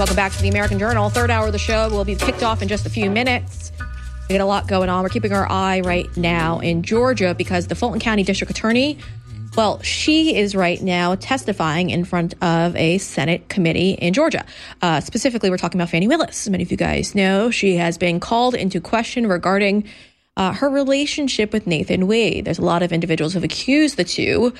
Welcome back to the American Journal. Third hour of the show will be kicked off in just a few minutes. We got a lot going on. We're keeping our eye right now in Georgia because the Fulton County District Attorney, well, she is right now testifying in front of a Senate committee in Georgia. Specifically, we're talking about Fani Willis. As many of you guys know, she has been called into question regarding her relationship with Nathan Wade. There's a lot of individuals who have accused the two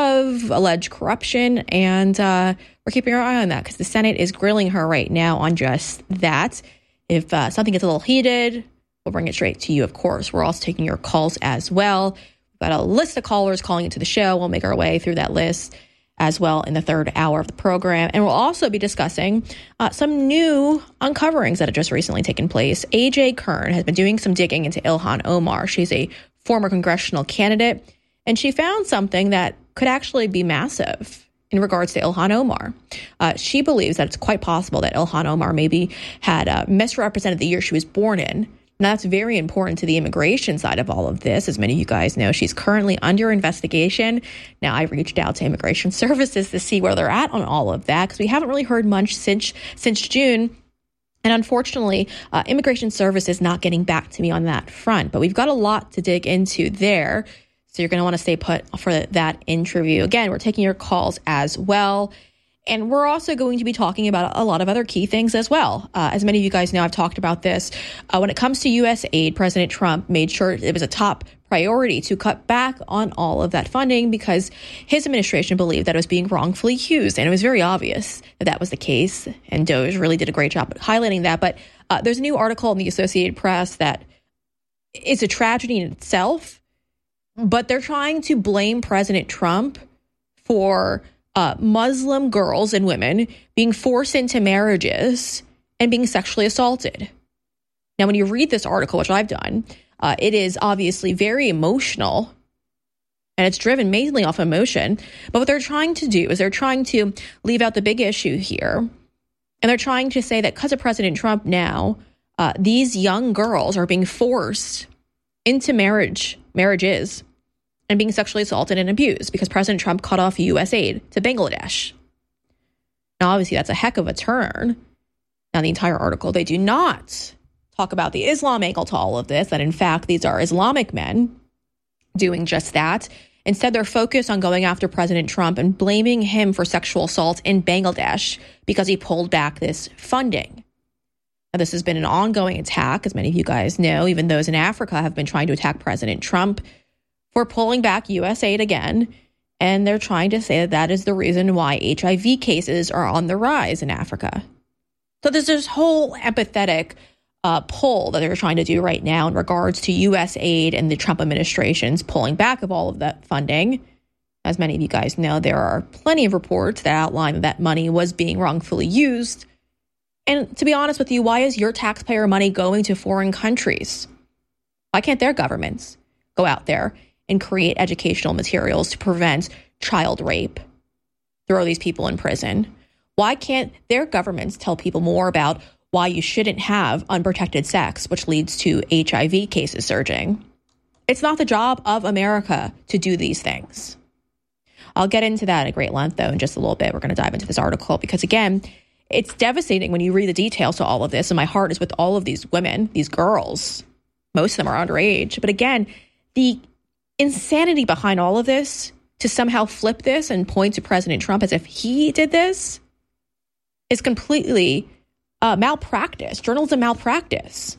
of alleged corruption, and we're keeping our eye on that because the Senate is grilling her right now on just that. If something gets a little heated, we'll bring it straight to you, of course. We're also taking your calls as well. We've got a list of callers calling into the show. We'll make our way through that list as well in the third hour of the program. And we'll also be discussing some new uncoverings that have just recently taken place. AJ Kern has been doing some digging into Ilhan Omar. She's a former congressional candidate, and she found something that could actually be massive in regards to Ilhan Omar. She believes that it's quite possible that Ilhan Omar maybe had misrepresented the year she was born in. Now, that's very important to the immigration side of all of this. As many of you guys know, she's currently under investigation. Now, I reached out to Immigration Services to see where they're at on all of that because we haven't really heard much since June. And unfortunately, Immigration Service is not getting back to me on that front. But we've got a lot to dig into there. So you're going to want to stay put for that interview. Again, we're taking your calls as well. And we're also going to be talking about a lot of other key things as well. As many of you guys know, I've talked about this. When it comes to U.S. aid, President Trump made sure it was a top priority to cut back on all of that funding because his administration believed that it was being wrongfully used. And it was very obvious that that was the case. And Doge really did a great job at highlighting that. But there's a new article in the Associated Press that is a tragedy in itself. But they're trying to blame President Trump for Muslim girls and women being forced into marriages and being sexually assaulted. Now, when you read this article, which I've done, it is obviously very emotional and it's driven mainly off emotion. But what they're trying to do is they're trying to leave out the big issue here. And they're trying to say that because of President Trump now, these young girls are being forced into marriages and being sexually assaulted and abused because President Trump cut off U.S. aid to Bangladesh. Now, obviously, that's a heck of a turn. Now, the entire article, they do not talk about the Islam angle to all of this, that in fact, these are Islamic men doing just that. Instead, they're focused on going after President Trump and blaming him for sexual assault in Bangladesh because he pulled back this funding. Now, this has been an ongoing attack, as many of you guys know. Even those in Africa have been trying to attack President Trump for pulling back U.S. aid again, and they're trying to say that that is the reason why HIV cases are on the rise in Africa. So there's this whole empathetic pull that they're trying to do right now in regards to U.S. aid and the Trump administration's pulling back of all of that funding. As many of you guys know, there are plenty of reports that outline that that money was being wrongfully used. And to be honest with you, why is your taxpayer money going to foreign countries? Why can't their governments go out there and create educational materials to prevent child rape, throw these people in prison? Why can't their governments tell people more about why you shouldn't have unprotected sex, which leads to HIV cases surging? It's not the job of America to do these things. I'll get into that at great length, though, in just a little bit. We're going to dive into this article because, again, it's devastating when you read the details to all of this. And my heart is with all of these women, these girls. Most of them are underage. But again, the insanity behind all of this, to somehow flip this and point to President Trump as if he did this, is completely malpractice, journalism malpractice.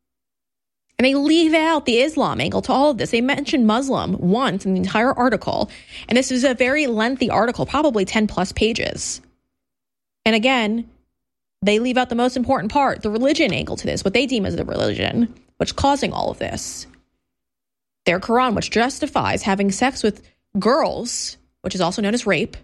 And they leave out the Islam angle to all of this. They mentioned Muslim once in the entire article. And this is a very lengthy article, probably 10 plus pages. And again, they leave out the most important part, the religion angle to this, what they deem as the religion, which is causing all of this. Their Quran, which justifies having sex with girls, which is also known as rape,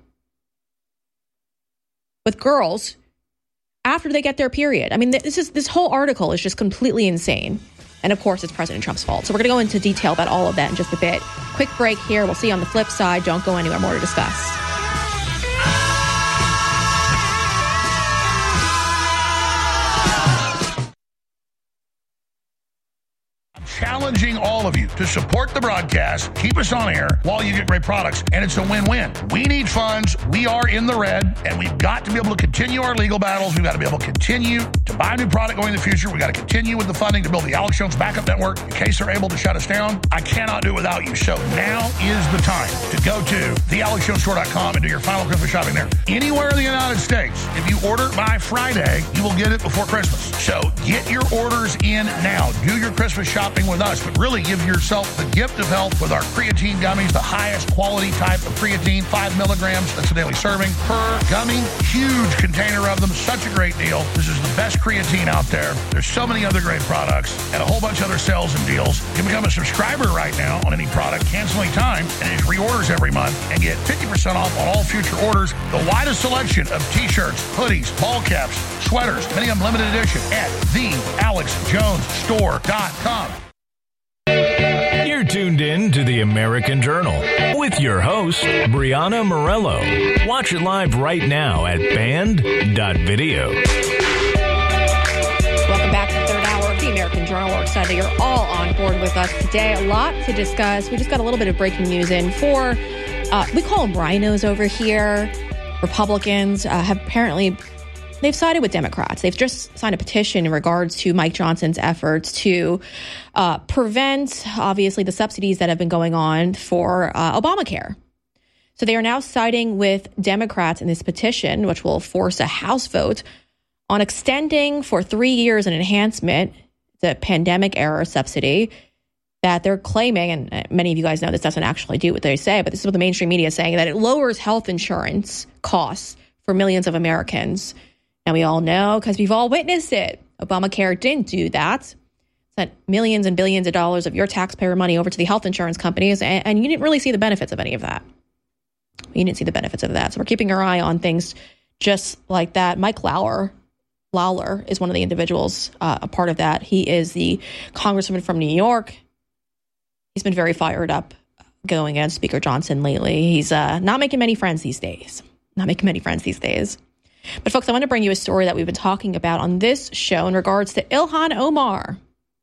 with girls after they get their period. I mean, this whole article is just completely insane. And of course, it's President Trump's fault. So we're going to go into detail about all of that in just a bit. Quick break here. We'll see you on the flip side. Don't go anywhere. More to discuss. challenging all of you to support the broadcast, keep us on air while you get great products, and it's a win-win. We need funds. We are in the red, and we've got to be able to continue our legal battles. We've got to be able to continue to buy a new product going in the future. We've got to continue with the funding to build the Alex Jones backup network in case they're able to shut us down. I cannot do it without you. So now is the time to go to thealexjonestore.com and do your final Christmas shopping there. Anywhere in the United States, if you order by Friday, you will get it before Christmas. So get your orders in now. Do your Christmas shopping with us, but really give yourself the gift of health with our creatine gummies, the highest quality type of creatine, 5 milligrams. That's a daily serving per gummy. Huge container of them. Such a great deal. This is the best creatine out there. There's so many other great products and a whole bunch of other sales and deals. You can become a subscriber right now on any product, cancel any time, and it reorders every month and get 50% off on all future orders. The widest selection of t-shirts, hoodies, ball caps, sweaters, many of them limited edition at thealexjonestore.com. You're tuned in to the American Journal with your host, Brianna Morello. Watch it live right now at band.video. Welcome back to the third hour of the American Journal. We're excited you're all on board with us today. A lot to discuss. We just got a little bit of breaking news in for, we call them rhinos over here. Republicans have apparently, they've sided with Democrats. They've just signed a petition in regards to Mike Johnson's efforts to prevent, obviously, the subsidies that have been going on for Obamacare. So they are now siding with Democrats in this petition, which will force a House vote on extending for 3 years an enhancement, the pandemic-era subsidy that they're claiming, and many of you guys know this doesn't actually do what they say, but this is what the mainstream media is saying, that it lowers health insurance costs for millions of Americans. Now, we all know, because we've all witnessed it, Obamacare didn't do that. Sent millions and billions of dollars of your taxpayer money over to the health insurance companies, and you didn't really see the benefits of any of that. You didn't see the benefits of that. So we're keeping our eye on things just like that. Mike Lawler is one of the individuals, a part of that. He is the congressman from New York. He's been very fired up going against Speaker Johnson lately. He's not making many friends these days. But folks, I want to bring you a story that we've been talking about on this show in regards to Ilhan Omar.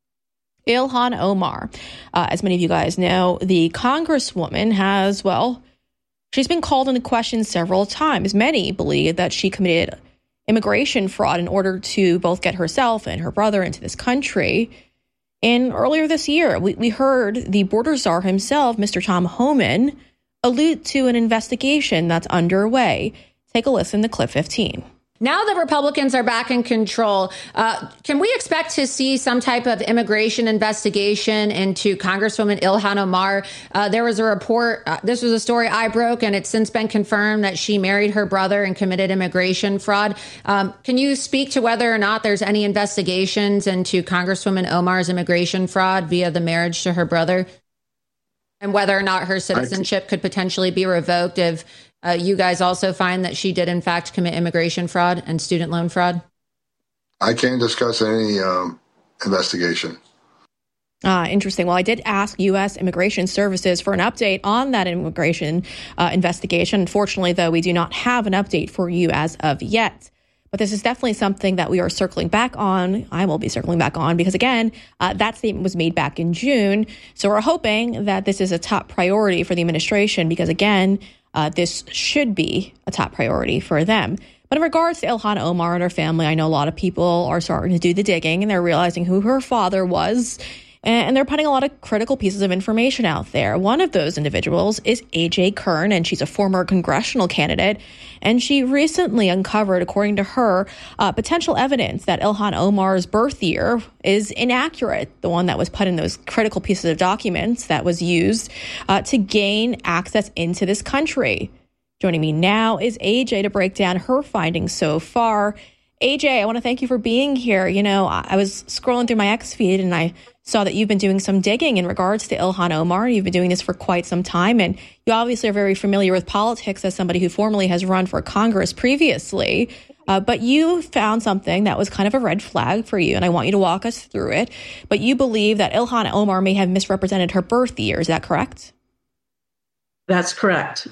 As many of you guys know, the congresswoman has, she's been called into question several times. Many believe that she committed immigration fraud in order to both get herself and her brother into this country. And earlier this year, we heard the border czar himself, Mr. Tom Homan, allude to an investigation that's underway. Take a listen to clip 15. Now that Republicans are back in control, can we expect to see some type of immigration investigation into Congresswoman Ilhan Omar? There was a report, this was a story I broke, and it's since been confirmed that she married her brother and committed immigration fraud. Can you speak to whether or not there's any investigations into Congresswoman Omar's immigration fraud via the marriage to her brother? And whether or not her citizenship could potentially be revoked if you guys also find that she did, in fact, commit immigration fraud and student loan fraud? I can't discuss any investigation. Interesting. Well, I did ask U.S. Immigration Services for an update on that immigration investigation. Unfortunately, though, we do not have an update for you as of yet. But this is definitely something that we are circling back on. I will be circling back on because, again, that statement was made back in June. So we're hoping that this is a top priority for the administration because, again, this should be a top priority for them. But in regards to Ilhan Omar and her family, I know a lot of people are starting to do the digging and they're realizing who her father was. And they're putting a lot of critical pieces of information out there. One of those individuals is A.J. Kern, and she's a former congressional candidate. And she recently uncovered, according to her, potential evidence that Ilhan Omar's birth year is inaccurate, the one that was put in those critical pieces of documents that was used to gain access into this country. Joining me now is A.J. to break down her findings so far. A.J., I want to thank you for being here. You know, I was scrolling through my X feed and I saw that you've been doing some digging in regards to Ilhan Omar. You've been doing this for quite some time, and you obviously are very familiar with politics as somebody who formerly has run for Congress previously. But you found something that was kind of a red flag for you, and I want you to walk us through it. But you believe that Ilhan Omar may have misrepresented her birth year. Is that correct? That's correct.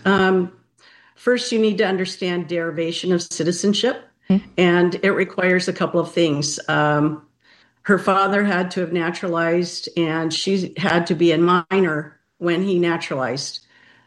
First, you need to understand derivation of citizenship, and it requires a couple of things. Her father had to have naturalized, and she had to be a minor when he naturalized.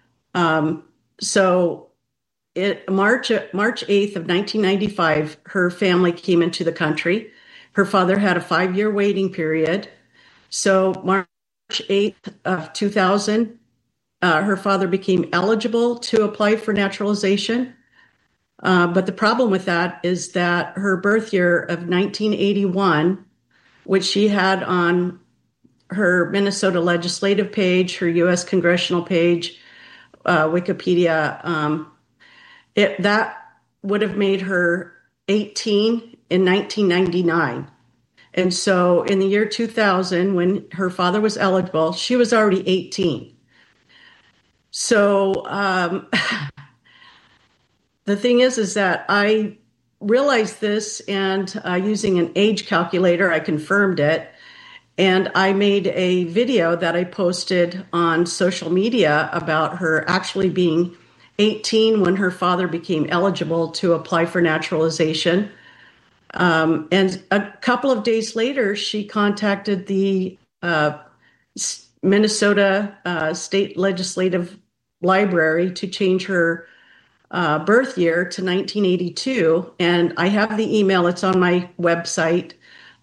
So March 8th of 1995, her family came into the country. Her father had a 5-year waiting period. So March 8th of 2000, her father became eligible to apply for naturalization. But the problem with that is that her birth year of 1981, which she had on her Minnesota legislative page, her U.S. congressional page, Wikipedia, that would have made her 18 in 1999. And so in the year 2000, when her father was eligible, she was already 18. So the thing is that I realized this, and using an age calculator, I confirmed it. And I made a video that I posted on social media about her actually being 18 when her father became eligible to apply for naturalization. And a couple of days later, she contacted the Minnesota State Legislative Library to change her birth year to 1982. And I have the email. It's on my website.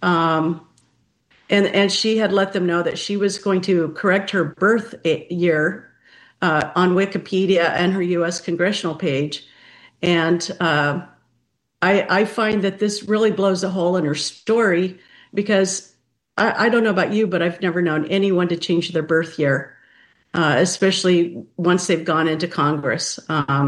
And she had let them know that she was going to correct her birth year on Wikipedia and her U.S. congressional page. And I find that this really blows a hole in her story, because I don't know about you, but I've never known anyone to change their birth year, especially once they've gone into Congress.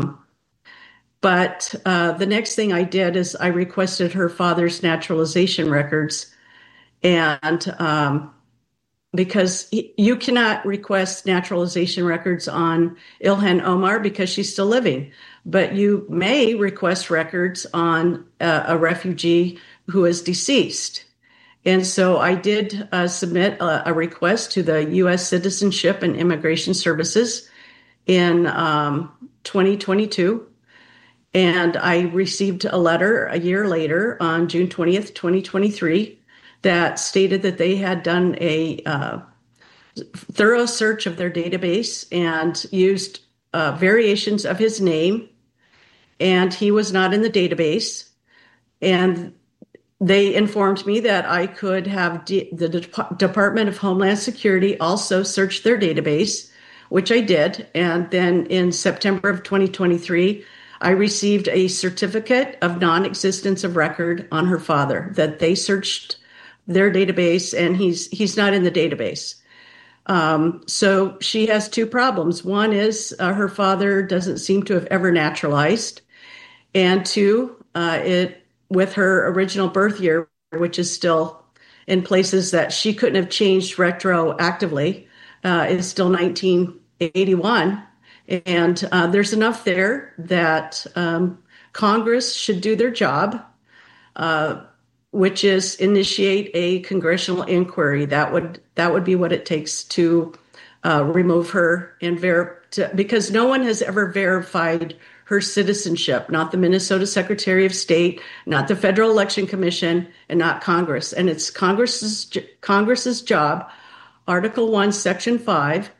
But the next thing I did is I requested her father's naturalization records. And because you cannot request naturalization records on Ilhan Omar because she's still living, but you may request records on a refugee who is deceased. And so I did submit a request to the U.S. Citizenship and Immigration Services in 2022. And I received a letter a year later on June 20th, 2023, that stated that they had done a thorough search of their database and used variations of his name, and he was not in the database. And they informed me that I could have the Department of Homeland Security also search their database, which I did. And then in September of 2023, I received a certificate of non-existence of record on her father, that they searched their database and he's not in the database. So she has two problems. One is her father doesn't seem to have ever naturalized. And two, with her original birth year, which is still in places that she couldn't have changed retroactively, is still 1981. And there's enough there that Congress should do their job, which is initiate a congressional inquiry. That would be what it takes to remove her because no one has ever verified her citizenship, not the Minnesota Secretary of State, not the Federal Election Commission, and not Congress. And it's Congress's job, Article 1, Section 5,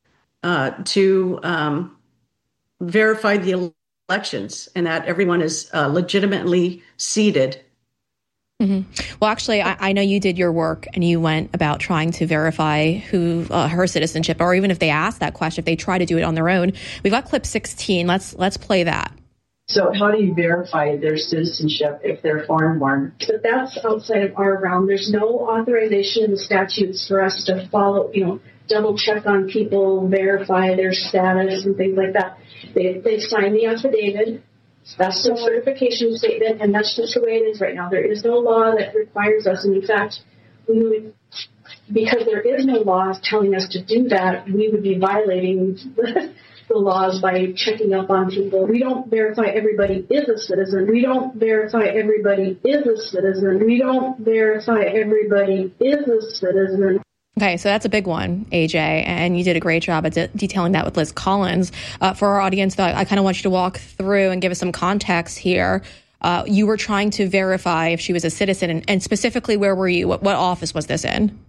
to verify the elections and that everyone is legitimately seated. Mm-hmm. Well, actually, I know you did your work and you went about trying to verify who her citizenship, or even if they ask that question, if they try to do it on their own. We've got clip 16. Let's play that. So how do you verify their citizenship if they're foreign-born? But that's outside of our realm. There's no authorization in the statutes for us to follow, double check on people, verify their status and things like that. They sign the affidavit. That's the certification statement, and that's just the way it is right now. There is no law that requires us. And in fact, because there is no law telling us to do that, we would be violating the laws by checking up on people. We don't verify everybody is a citizen. We don't verify everybody is a citizen. We don't verify everybody is a citizen. Okay, so that's a big one, AJ, and you did a great job at detailing that with Liz Collins. For our audience, though, I kind of want you to walk through and give us some context here. you were trying to verify if she was a citizen, and specifically, where were you? What office was this in?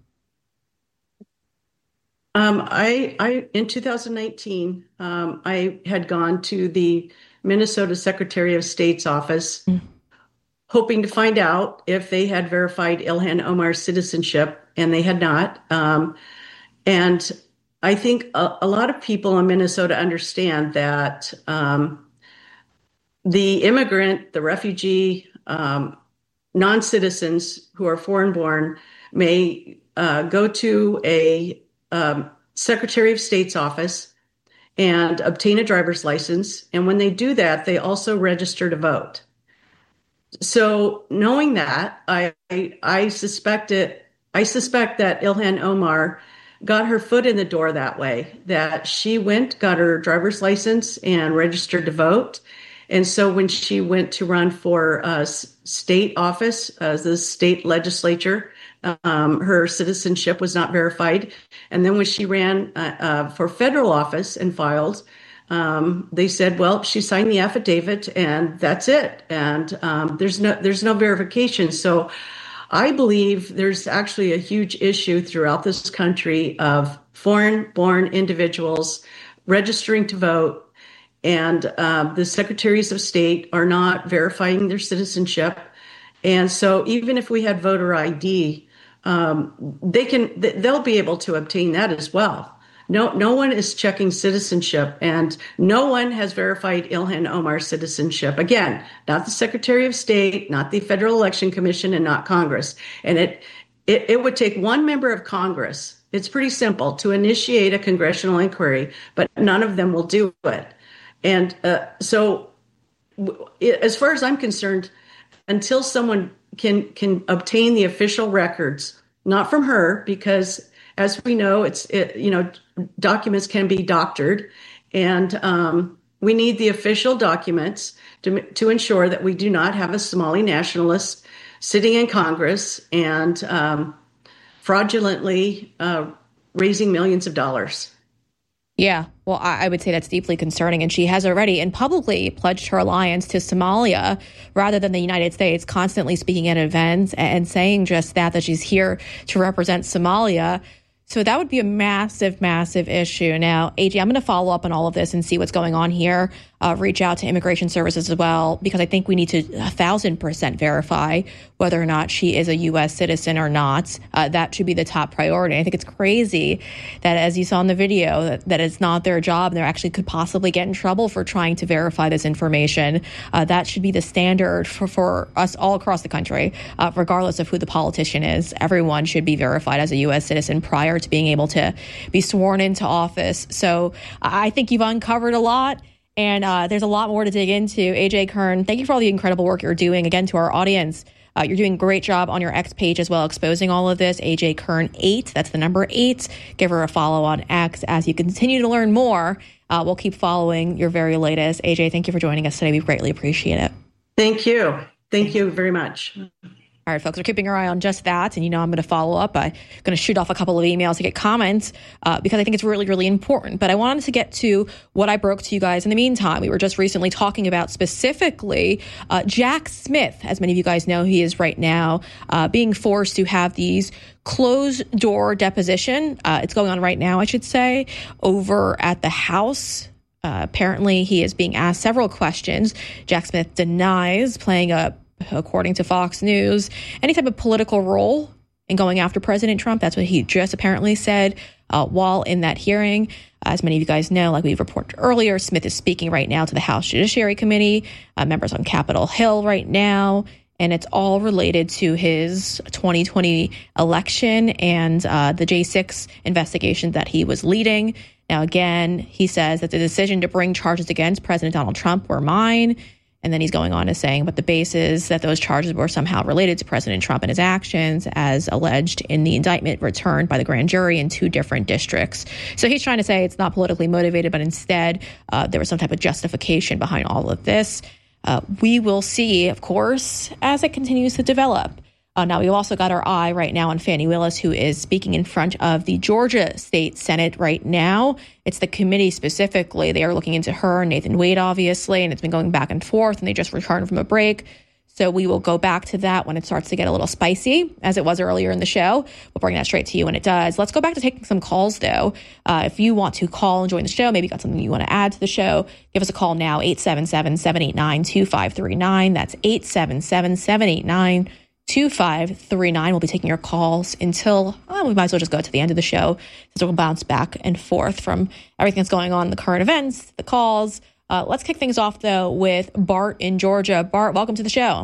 I in 2019, I had gone to the Minnesota Secretary of State's office, hoping to find out if they had verified Ilhan Omar's citizenship, and they had not. And I think a lot of people in Minnesota understand that the immigrant, the refugee, non-citizens who are foreign-born may go to a Secretary of State's office and obtain a driver's license. And when they do that, they also register to vote. So knowing that, I suspect that Ilhan Omar got her foot in the door that way, that she got her driver's license and registered to vote. And so when she went to run for state office, the state legislature, her citizenship was not verified. And then when she ran for federal office and filed, they said, well, she signed the affidavit and that's it. And there's no verification. So I believe there's actually a huge issue throughout this country of foreign-born individuals registering to vote, and the secretaries of state are not verifying their citizenship. And so even if we had voter ID, they'll be able to obtain that as well. No one is checking citizenship, and no one has verified Ilhan Omar's citizenship. Again, not the Secretary of State, not the Federal Election Commission, and not Congress. And it would take one member of Congress, it's pretty simple, to initiate a congressional inquiry, but none of them will do it. And so as far as I'm concerned, until someone can obtain the official records, not from her, because as we know, documents can be doctored, and we need the official documents to ensure that we do not have a Somali nationalist sitting in Congress and fraudulently raising millions of dollars. Yeah, well, I would say that's deeply concerning. And she has already and publicly pledged her alliance to Somalia rather than the United States, constantly speaking at events and saying just that she's here to represent Somalia. So that would be a massive, massive issue. Now, AJ, I'm going to follow up on all of this and see what's going on here. Reach out to Immigration Services as well, because I think we need to 1,000% verify whether or not she is a U.S. citizen or not. That should be the top priority. I think it's crazy that, as you saw in the video, that it's not their job. They actually could possibly get in trouble for trying to verify this information. That should be the standard for us all across the country, regardless of who the politician is. Everyone should be verified as a U.S. citizen prior to being able to be sworn into office. So I think you've uncovered a lot. And there's a lot more to dig into. AJ Kern, thank you for all the incredible work you're doing. Again, to our audience, you're doing a great job on your X page as well, exposing all of this. AJ Kern 8, that's the number 8. Give her a follow on X as you continue to learn more. We'll keep following your very latest. AJ, thank you for joining us today. We greatly appreciate it. Thank you. Thank you very much. All right, folks, we're keeping our eye on just that. And, I'm going to follow up. I'm going to shoot off a couple of emails to get comments because I think it's really, really important. But I wanted to get to what I broke to you guys in the meantime. We were just recently talking about specifically Jack Smith. As many of you guys know, he is right now being forced to have these closed door deposition. It's going on right now, I should say, over at the House. Apparently, he is being asked several questions. Jack Smith denies playing according to Fox News, any type of political role in going after President Trump. That's what he just apparently said while in that hearing. As many of you guys know, like we reported earlier, Smith is speaking right now to the House Judiciary Committee, members on Capitol Hill right now, and it's all related to his 2020 election and the J6 investigation that he was leading. Now, again, he says that the decision to bring charges against President Donald Trump were mine. And then he's going on to saying, but the basis that those charges were somehow related to President Trump and his actions as alleged in the indictment returned by the grand jury in 2 different districts. So he's trying to say it's not politically motivated, but instead there was some type of justification behind all of this. We will see, of course, as it continues to develop. Now, we've also got our eye right now on Fani Willis, who is speaking in front of the Georgia State Senate right now. It's the committee specifically. They are looking into her and Nathan Wade, obviously, and it's been going back and forth, and they just returned from a break. So we will go back to that when it starts to get a little spicy, as it was earlier in the show. We'll bring that straight to you when it does. Let's go back to taking some calls, though. If you want to call and join the show, maybe you got something you want to add to the show, give us a call now, 877-789-2539. That's 877-789-2539. We'll be taking your calls until, we might as well just go to the end of the show, since we'll bounce back and forth from everything that's going on in the current events, the calls. Let's kick things off, though, with Bart in Georgia. Bart, welcome to the show.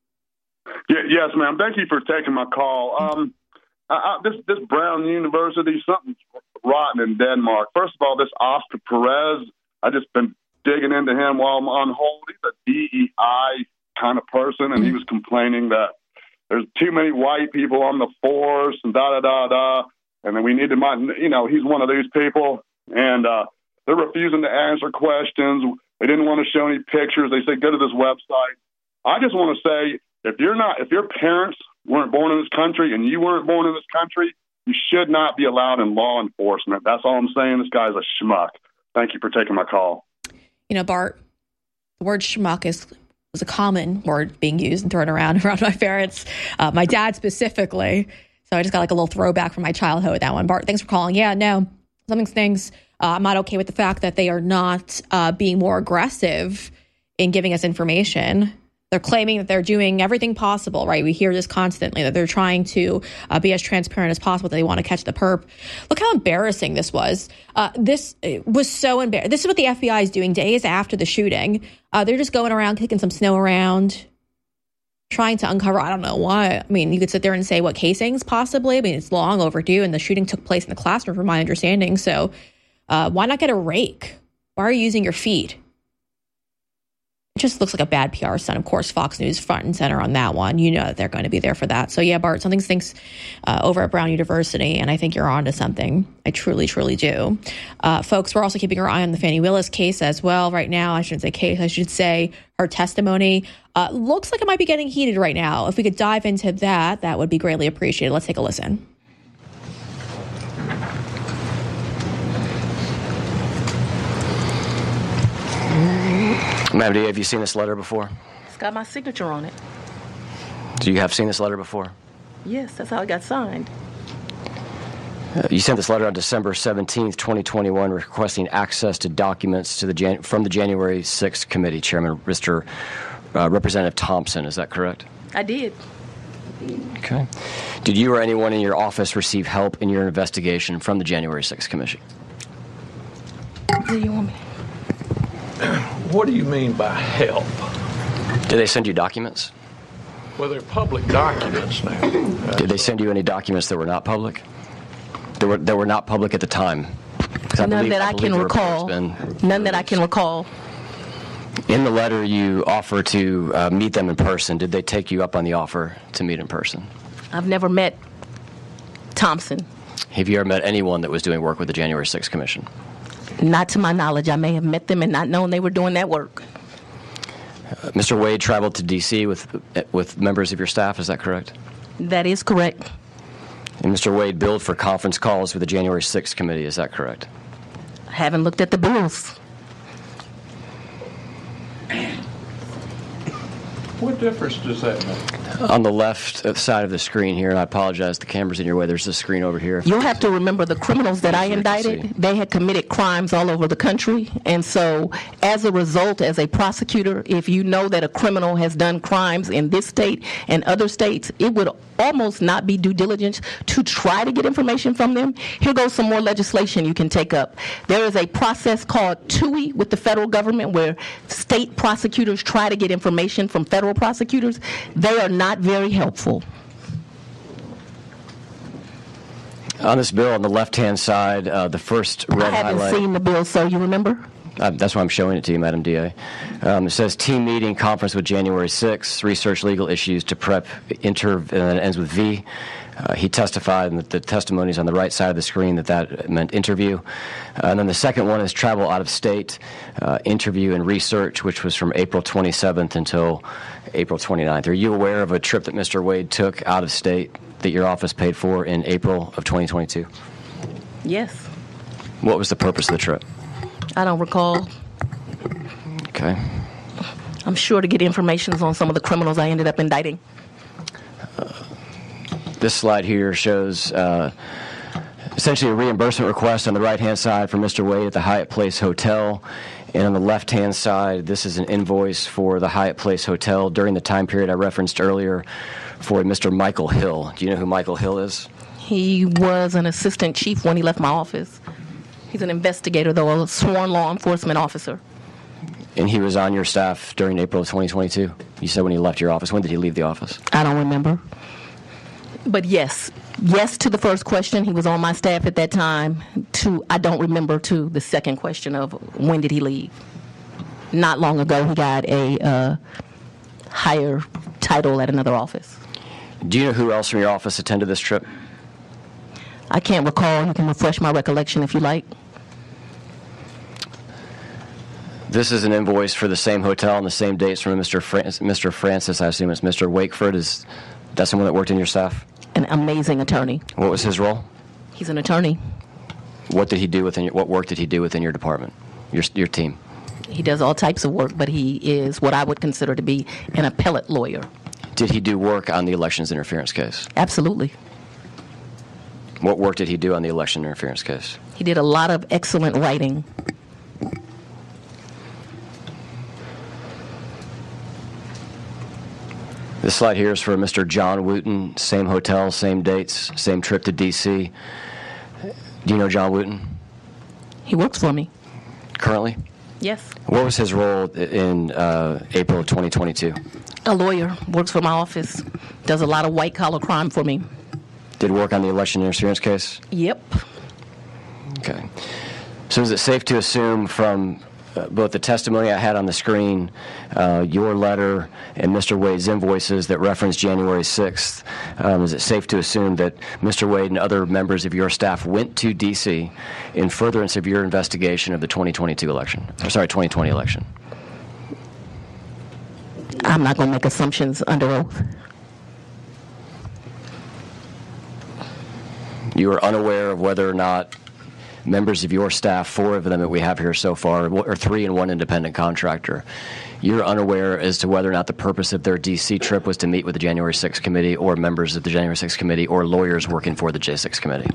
Yes, ma'am. Thank you for taking my call. This Brown University, something's rotten in Denmark. First of all, this Oscar Perez, I just been digging into him while I'm on hold. He's a DEI kind of person, and he was complaining that there's too many white people on the force and da-da-da-da, and then we need to, he's one of these people, and they're refusing to answer questions. They didn't want to show any pictures. They said, go to this website. I just want to say, if your parents weren't born in this country and you weren't born in this country, you should not be allowed in law enforcement. That's all I'm saying. This guy's a schmuck. Thank you for taking my call. Bart, the word schmuck was a common word being used and thrown around my parents, my dad specifically. So I just got like a little throwback from my childhood with that one. Bart, thanks for calling. Yeah, no, something stinks. I'm not okay with the fact that they are not being more aggressive in giving us information. They're claiming that they're doing everything possible, right? We hear this constantly, that they're trying to be as transparent as possible, that they want to catch the perp. Look how embarrassing this was. This was so embarrassing. This is what the FBI is doing days after the shooting. They're just going around, kicking some snow around, trying to uncover, I don't know why. I mean, you could sit there and say what casings possibly. I mean, it's long overdue, and the shooting took place in the classroom, from my understanding. So why not get a rake? Why are you using your feet? It just looks like a bad PR stunt. Of course, Fox News front and center on that one. You know that they're going to be there for that. So yeah, Bart, something stinks over at Brown University, and I think you're onto something. I truly, truly do. Folks, we're also keeping our eye on the Fani Willis case as well right now. I shouldn't say case. I should say her testimony. Looks like it might be getting heated right now. If we could dive into that, that would be greatly appreciated. Let's take a listen. Madam DA, have you seen this letter before? It's got my signature on it. Do you have seen this letter before? Yes, that's how it got signed. You sent this letter on December 17th, 2021, requesting access to documents to from the January 6th committee, Chairman Representative Thompson. Is that correct? I did. Okay. Did you or anyone in your office receive help in your investigation from the January 6th commission? Do you want me? What do you mean by help? Did they send you documents? Well, they're public documents now. Did they send you any documents that were not public? That were not public at the time? None that I can recall. None that I can recall. In the letter, you offer to meet them in person. Did they take you up on the offer to meet in person? I've never met Thompson. Have you ever met anyone that was doing work with the January 6th Commission? Not to my knowledge. I may have met them and not known they were doing that work. Mr. Wade traveled to D.C. with members of your staff. Is that correct? That is correct. And Mr. Wade billed for conference calls with the January 6th committee. Is that correct? I haven't looked at the bills. What difference does that make? On the left side of the screen here, and I apologize, the camera's in your way. There's a screen over here. You'll have to remember the criminals that I indicted, they had committed crimes all over the country. And so as a result, as a prosecutor, if you know that a criminal has done crimes in this state and other states, it would almost not be due diligence to try to get information from them. Here goes some more legislation you can take up. There is a process called TUI with the federal government where state prosecutors try to get information from federal prosecutors. They are not very helpful. On this bill, on the left-hand side, the first red highlight. I haven't seen the bill, so you remember? That's why I'm showing it to you, Madam DA. It says team meeting, conference with January 6th, research legal issues to prep, and then it ends with V. He testified, and the testimony is on the right side of the screen that meant interview. And then the second one is travel out of state, interview and research, which was from April 27th until April 29th. Are you aware of a trip that Mr. Wade took out of state that your office paid for in April of 2022? Yes. What was the purpose of the trip? I don't recall. Okay. I'm sure to get information on some of the criminals I ended up indicting. This slide here shows essentially a reimbursement request on the right-hand side for Mr. Wade at the Hyatt Place Hotel. And on the left-hand side, this is an invoice for the Hyatt Place Hotel during the time period I referenced earlier for Mr. Michael Hill. Do you know who Michael Hill is? He was an assistant chief when he left my office. He's an investigator, though, a sworn law enforcement officer. And he was on your staff during April of 2022? You said when he left your office. When did he leave the office? I don't remember. But yes to the first question. He was on my staff at that time. I don't remember to the second question of when did he leave. Not long ago, he got a higher title at another office. Do you know who else from your office attended this trip? I can't recall. You can refresh my recollection if you like. This is an invoice for the same hotel on the same dates from Mr. Francis. I assume it's Mr. Wakeford. Is that someone that worked in your staff? An amazing attorney. What was his role? He's an attorney. What did he do what work did he do within your department, your team? He does all types of work, but he is what I would consider to be an appellate lawyer. Did he do work on the elections interference case? Absolutely. What work did he do on the election interference case? He did a lot of excellent writing. This slide here is for Mr. John Wooten. Same hotel, same dates, same trip to D.C. Do you know John Wooten? He works for me. Currently? Yes. What was his role in April of 2022? A lawyer, works for my office, does a lot of white-collar crime for me. Did work on the election interference case? Yep. Okay. So is it safe to assume from both the testimony I had on the screen, your letter, and Mr. Wade's invoices that reference January 6th, is it safe to assume that Mr. Wade and other members of your staff went to D.C. in furtherance of your investigation of the 2020 election? I'm not going to make assumptions under oath. You are unaware of whether or not members of your staff, 4 of them that we have here so far, or 3 and 1 independent contractor, you're unaware as to whether or not the purpose of their D.C. trip was to meet with the January 6th committee or members of the January 6th committee or lawyers working for the J6 committee?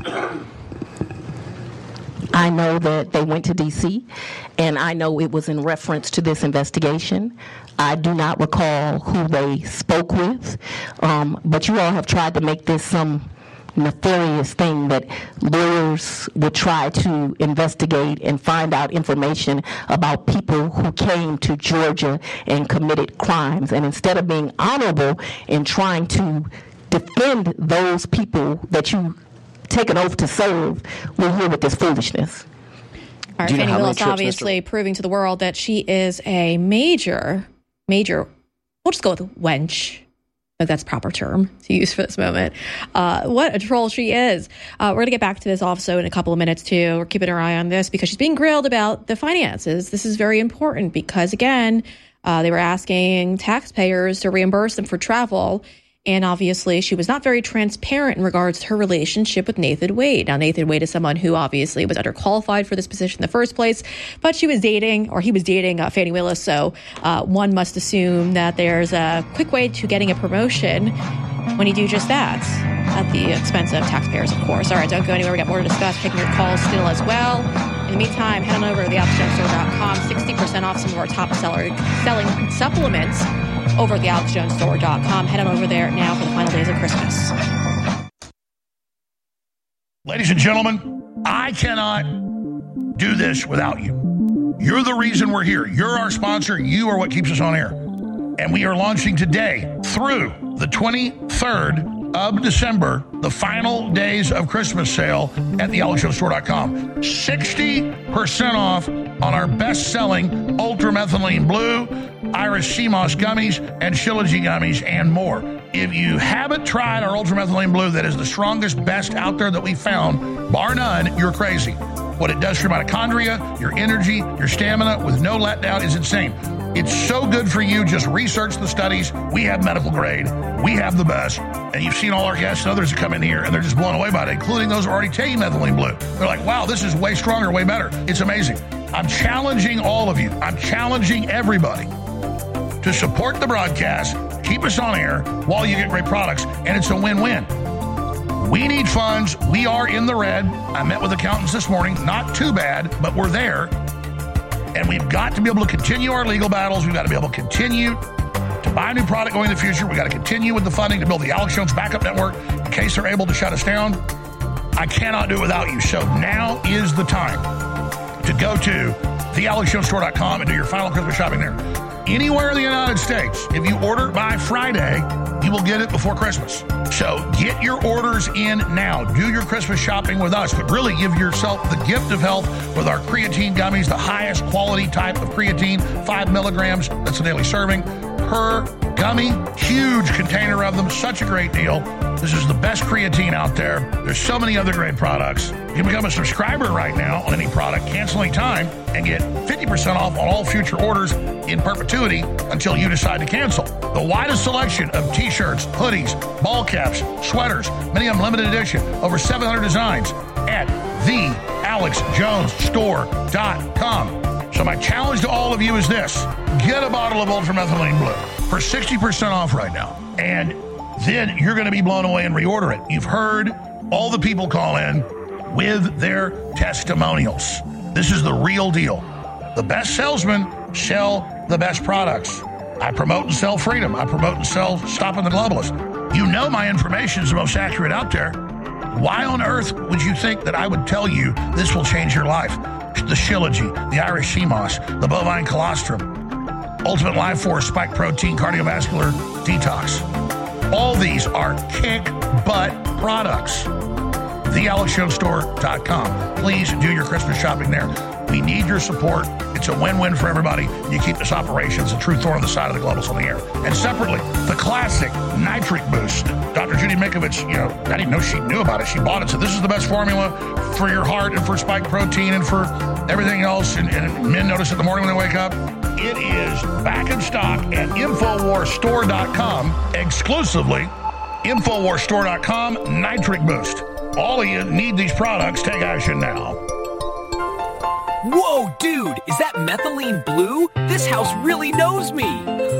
I know that they went to D.C., and I know it was in reference to this investigation. I do not recall who they spoke with, but you all have tried to make this some nefarious thing that lawyers would try to investigate and find out information about people who came to Georgia and committed crimes. And instead of being honorable in trying to defend those people that you take an oath to serve, we're here with this foolishness. All right, Fani Willis obviously proving to the world that she is a major, we'll just go with wench. If that's a proper term to use for this moment. What a troll she is. We're going to get back to this also in a couple of minutes, too. We're keeping our eye on this because she's being grilled about the finances. This is very important because, again, they were asking taxpayers to reimburse them for travel. And obviously, she was not very transparent in regards to her relationship with Nathan Wade. Now, Nathan Wade is someone who obviously was underqualified for this position in the first place, but he was dating Fani Willis. So one must assume that there's a quick way to getting a promotion when you do just that, at the expense of taxpayers, of course. All right, don't go anywhere. We got more to discuss. Taking your calls still as well. In the meantime, head on over to thealexjonestore.com. 60% off some of our top selling supplements over at thealexjonestore.com. Head on over there now for the final days of Christmas. Ladies and gentlemen, I cannot do this without you. You're the reason we're here. You're our sponsor. You are what keeps us on air. And we are launching today through the 23rd of December, the final days of Christmas sale at thealexjonestore.com. 60% off on our best-selling Ultramethylene Blue, Iris Sea Moss gummies, and Shilajit gummies, and more. If you haven't tried our Ultramethylene Blue, that is the strongest, best out there that we found, bar none, you're crazy. What it does for your mitochondria, your energy, your stamina, with no letdown is insane. It's so good for you. Just research the studies. We have medical grade. We have the best. And you've seen all our guests and others that come in here, and they're just blown away by it, including those who are already taking Methylene Blue. They're like, wow, this is way stronger, way better. It's amazing. I'm challenging all of you. I'm challenging everybody to support the broadcast, keep us on air while you get great products, and it's a win-win. We need funds. We are in the red. I met with accountants this morning. Not too bad, but we're there. And we've got to be able to continue our legal battles. We've got to be able to continue to buy a new product going in the future. We've got to continue with the funding to build the Alex Jones backup network in case they're able to shut us down. I cannot do it without you. So now is the time to go to thealexjonesstore.com and do your final Christmas shopping there. Anywhere in the United States, if you order by Friday, you will get it before Christmas. So get your orders in now. Do your Christmas shopping with us, but really give yourself the gift of health with our creatine gummies, the highest quality type of creatine, 5 milligrams. That's a daily serving per gummy. Huge container of them. Such a great deal. This is the best creatine out there. There's so many other great products. You can become a subscriber right now on any product, cancel any time, and get 50% off on all future orders in perpetuity until you decide to cancel. The widest selection of t-shirts, hoodies, ball caps, sweaters, many of them limited edition, over 700 designs at thealexjonesstore.com. So my challenge to all of you is this. Get a bottle of Ultramethylene Blue for 60% off right now. And then you're going to be blown away and reorder it. You've heard all the people call in with their testimonials. This is the real deal. The best salesmen sell the best products. I promote and sell freedom. I promote and sell stopping the globalists. You know my information is the most accurate out there. Why on earth would you think that I would tell you this will change your life? The Shilajit, the Irish sea moss, the bovine colostrum, Ultimate Life Force, spike protein, cardiovascular detox. All these are kick-butt products. TheAlexJonesStore.com. Please do your Christmas shopping there. We need your support. It's a win-win for everybody. You keep this operation. It's a true thorn on the side of the globals on the air. And separately, the classic Nitric Boost. Dr. Judy Mikovits, I didn't even know she knew about it. She bought it. So this is the best formula for your heart and for spike protein and for everything else. And men notice in the morning when they wake up. It is back in stock at InfoWarsStore.com exclusively. InfoWarsStore.com, Nitric Boost. All of you need these products. Take action now. Whoa, dude, is that methylene blue? This house really knows me.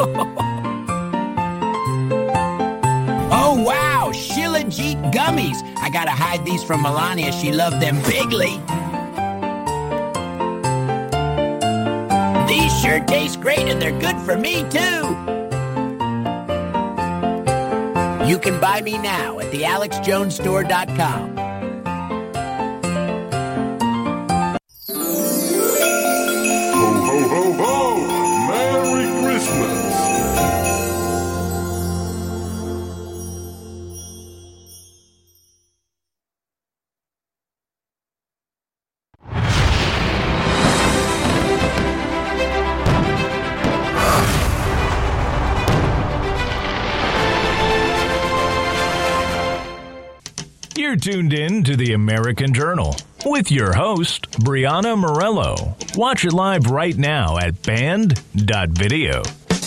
Oh, wow, Shilajit gummies. I gotta hide these from Melania. She loved them bigly. These sure taste great, and they're good for me, too. You can buy me now at thealexjonesstore.com. Ho, ho, ho, ho! Merry Christmas! You're tuned in to the American Journal with your host, Brianna Morello. Watch it live right now at band.video.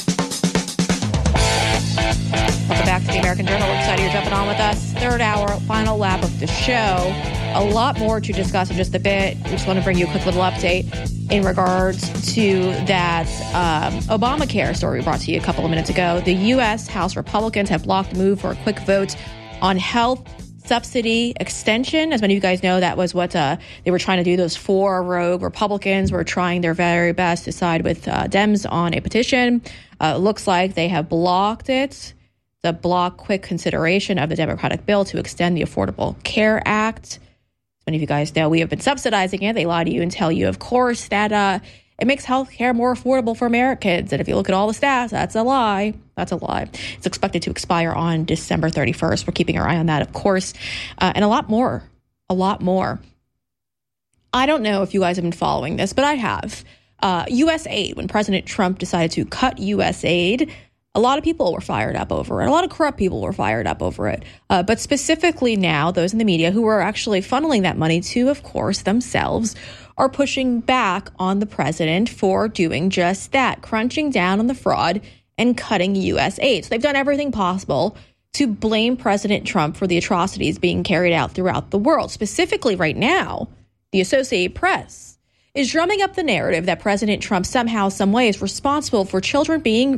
Welcome back to the American Journal. We're excited you're jumping on with us. Third hour, final lap of the show. A lot more to discuss in just a bit. We just want to bring you a quick little update in regards to that Obamacare story we brought to you a couple of minutes ago. The U.S. House Republicans have blocked the move for a quick vote on health subsidy extension. As many of you guys know, that was what they were trying to do. Those 4 rogue Republicans were trying their very best to side with Dems on a petition. Looks like they have blocked it. The block quick consideration of the Democratic bill to extend the Affordable Care Act. As many of you guys know, we have been subsidizing it. They lie to you and tell you, of course, that it makes health care more affordable for Americans. And if you look at all the stats, that's a lie. That's a lie. It's expected to expire on December 31st. We're keeping our eye on that, of course. And a lot more. A lot more. I don't know if you guys have been following this, but I have. U.S. aid, when President Trump decided to cut U.S. aid, a lot of people were fired up over it. A lot of corrupt people were fired up over it. But specifically now, those in the media who are actually funneling that money to, of course, themselves, are pushing back on the president for doing just that, crunching down on the fraud and cutting U.S. aid. So they've done everything possible to blame President Trump for the atrocities being carried out throughout the world. Specifically right now, the Associated Press is drumming up the narrative that President Trump somehow, some way is responsible for children being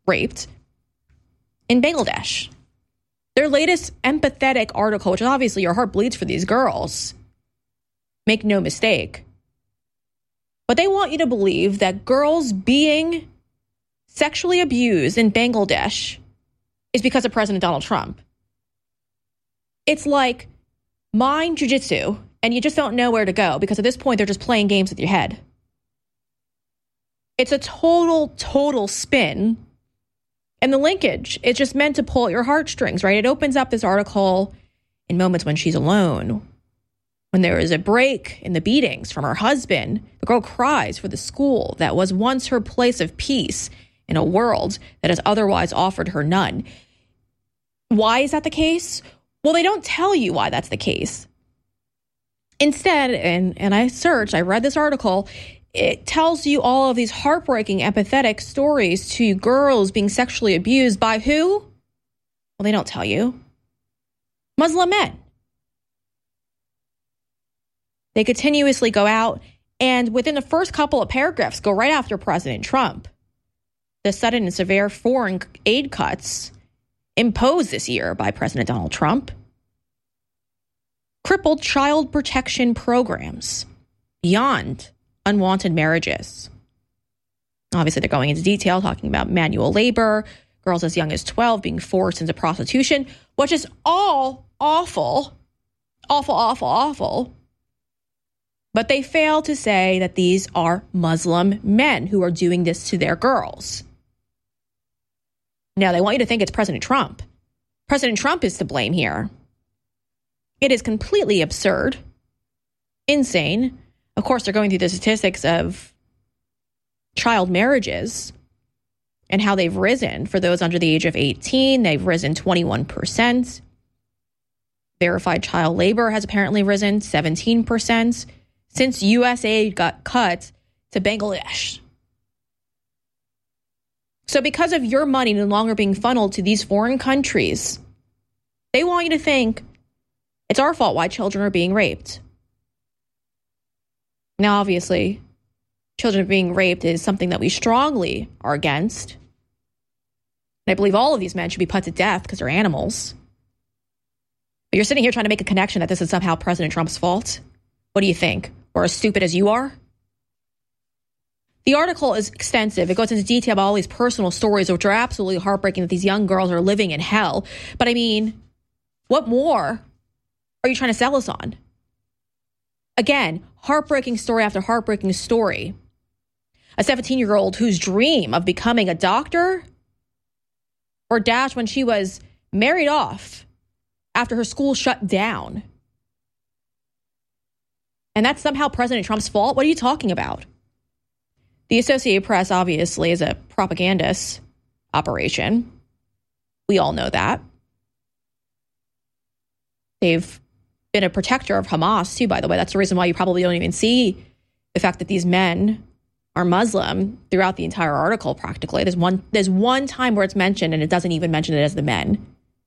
raped in Bangladesh. Their latest empathetic article, which is obviously your heart bleeds for these girls, make no mistake. But they want you to believe that girls being sexually abused in Bangladesh is because of President Donald Trump. It's like mind jujitsu, and you just don't know where to go because at this point they're just playing games with your head. It's a total spin. And the linkage is just meant to pull at your heartstrings, right? It opens up this article in moments when she's alone. When there is a break in the beatings from her husband, the girl cries for the school that was once her place of peace in a world that has otherwise offered her none. Why is that the case? Well, they don't tell you why that's the case. Instead, and I read this article, it tells you all of these heartbreaking, empathetic stories to girls being sexually abused by who? Well, they don't tell you. Muslim men. They continuously go out and within the first couple of paragraphs go right after President Trump. The sudden and severe foreign aid cuts imposed this year by President Donald Trump crippled child protection programs beyond unwanted marriages. Obviously, they're going into detail, talking about manual labor, girls as young as 12 being forced into prostitution, which is all awful. But they fail to say that these are Muslim men who are doing this to their girls. Now, they want you to think it's President Trump. President Trump is to blame here. It is completely absurd, insane. Of course, they're going through the statistics of child marriages and how they've risen. For those under the age of 18, they've risen 21%. Verified child labor has apparently risen 17% since U.S. aid got cut to Bangladesh. So because of your money no longer being funneled to these foreign countries, they want you to think it's our fault why children are being raped. Now, obviously, children being raped is something that we strongly are against. And I believe all of these men should be put to death because they're animals. But you're sitting here trying to make a connection that this is somehow President Trump's fault. What do you think? We're as stupid as you are? The article is extensive. It goes into detail about all these personal stories, which are absolutely heartbreaking that these young girls are living in hell. But I mean, what more are you trying to sell us on? Again, heartbreaking story after heartbreaking story. A 17-year-old whose dream of becoming a doctor were dashed when she was married off after her school shut down. And that's somehow President Trump's fault? What are you talking about? The Associated Press obviously is a propagandist operation. We all know that. They've been a protector of Hamas, too, by the way. That's the reason why you probably don't even see the fact that these men are Muslim throughout the entire article, practically. There's one time where it's mentioned, and it doesn't even mention it as the men.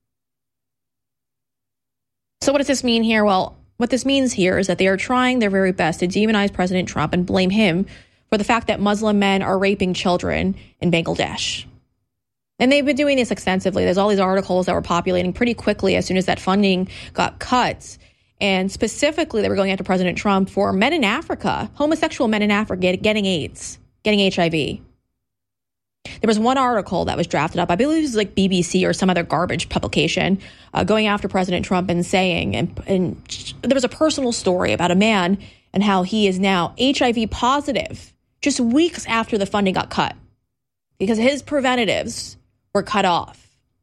So what does this mean here? Well, what this means here is that they are trying their very best to demonize President Trump and blame him for the fact that Muslim men are raping children in Bangladesh. And they've been doing this extensively. There's all these articles that were populating pretty quickly as soon as that funding got cut. And specifically, they were going after President Trump for men in Africa, homosexual men in Africa getting AIDS, getting HIV. There was one article that was drafted up, I believe it was like BBC or some other garbage publication, going after President Trump and saying, and there was a personal story about a man and how he is now HIV positive just weeks after the funding got cut because his preventatives were cut off.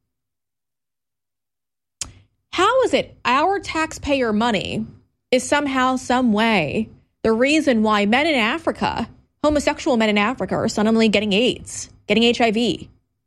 How is it our taxpayer money is somehow, some way, the reason why men in Africa, homosexual men in Africa, are suddenly getting AIDS, getting HIV?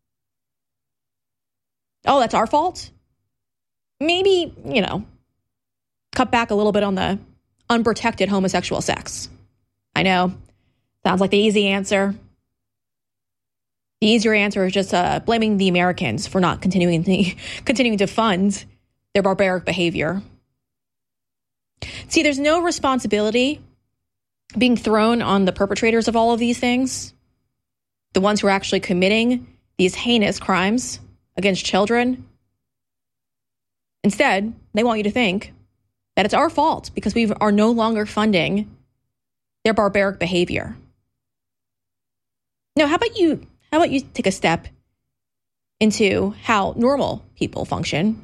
Oh, that's our fault? Maybe, cut back a little bit on the unprotected homosexual sex. I know. Sounds like the easy answer. The easier answer is just blaming the Americans for not continuing to fund their barbaric behavior. See, there's no responsibility being thrown on the perpetrators of all of these things, the ones who are actually committing these heinous crimes against children. Instead, they want you to think that it's our fault because we are no longer funding their barbaric behavior. Now, how about you take a step into how normal people function?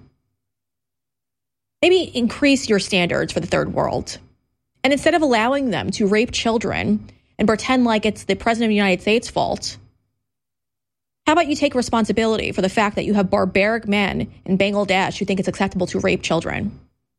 Maybe increase your standards for the third world. And instead of allowing them to rape children and pretend like it's the president of the United States' fault, how about you take responsibility for the fact that you have barbaric men in Bangladesh who think it's acceptable to rape children?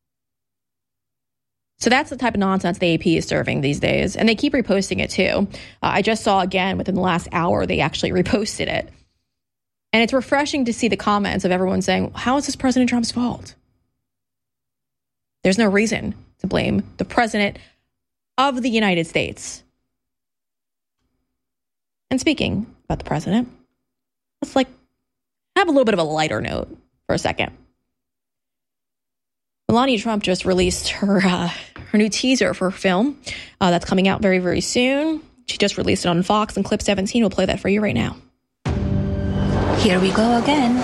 So that's the type of nonsense the AP is serving these days. And they keep reposting it too. I just saw again within the last hour, they actually reposted it. And it's refreshing to see the comments of everyone saying, how is this President Trump's fault? There's no reason to blame the president of the United States. And speaking about the president, let's have a little bit of a lighter note for a second. Melania Trump just released her new teaser for her film that's coming out very, very soon. She just released it on Fox, and clip 17 will play that for you right now. Here we go again.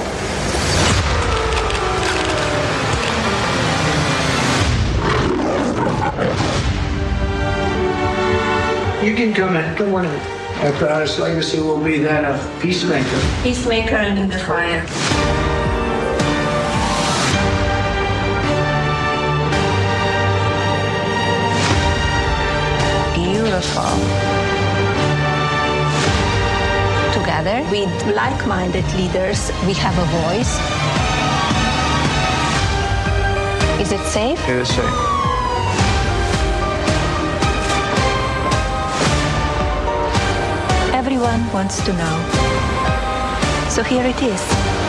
You can come in. Come on in. My proudest legacy will be that of peacemaker. Peacemaker in the fire. Beautiful. Together with like-minded leaders, we have a voice. Is it safe? It is safe. Everyone wants to know. So here it is.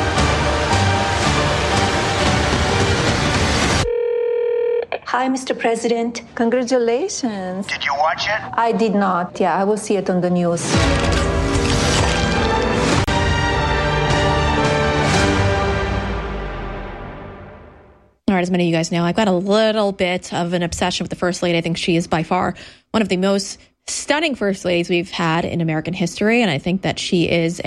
Hi, Mr. President. Congratulations. Did you watch it? I did not. Yeah, I will see it on the news. All right, as many of you guys know, I've got a little bit of an obsession with the First Lady. I think she is by far one of the most stunning First Ladies we've had in American history. And I think that she is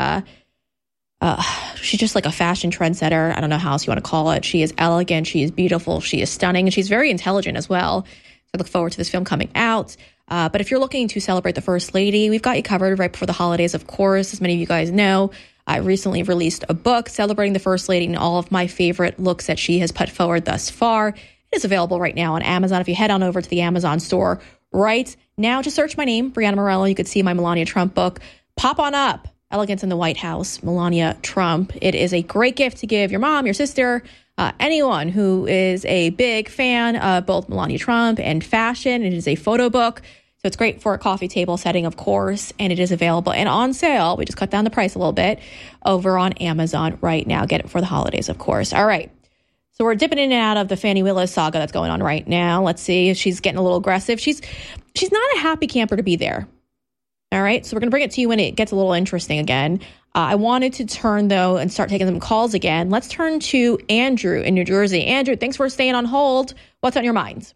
she's just like a fashion trendsetter. I don't know how else you want to call it. She is elegant. She is beautiful. She is stunning. And she's very intelligent as well. So I look forward to this film coming out. But if you're looking to celebrate the First Lady, we've got you covered right before the holidays, of course. As many of you guys know, I recently released a book celebrating the First Lady and all of my favorite looks that she has put forward thus far. It is available right now on Amazon. If you head on over to the Amazon store right now, just search my name, Brianna Morello. You could see my Melania Trump book pop on up. Elegance in the White House, Melania Trump. It is a great gift to give your mom, your sister, anyone who is a big fan of both Melania Trump and fashion. It is a photo book, so it's great for a coffee table setting, of course, and it is available and on sale. We just cut down the price a little bit over on Amazon right now. Get it for the holidays, of course. All right. So we're dipping in and out of the Fani Willis saga that's going on right now. Let's see if she's getting a little aggressive. She's not a happy camper to be there. All right, so we're going to bring it to you when it gets a little interesting again. I wanted to turn, though, and start taking some calls again. Let's turn to Andrew in New Jersey. Andrew, thanks for staying on hold. What's on your mind?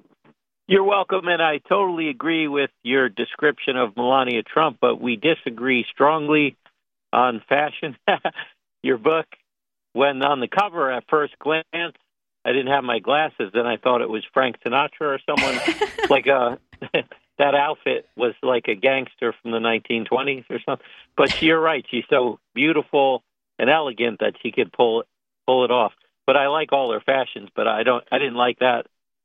You're welcome, and I totally agree with your description of Melania Trump, but we disagree strongly on fashion. Your book, when on the cover at first glance, I didn't have my glasses, and I thought it was Frank Sinatra or someone like a... That outfit was like a gangster from the 1920s or something. But you're right. She's so beautiful and elegant that she could pull it off. But I like all her fashions, but I didn't like that,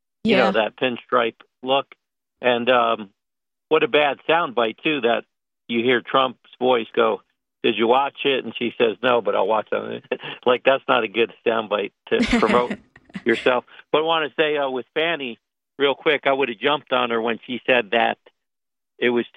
that pinstripe look. And what a bad soundbite, too, that you hear Trump's voice go, "Did you watch it?" And she says, "No, but I'll watch it." Like, that's not a good soundbite to promote yourself. But I want to say with Fani, real quick, I would have jumped on her when she said that it was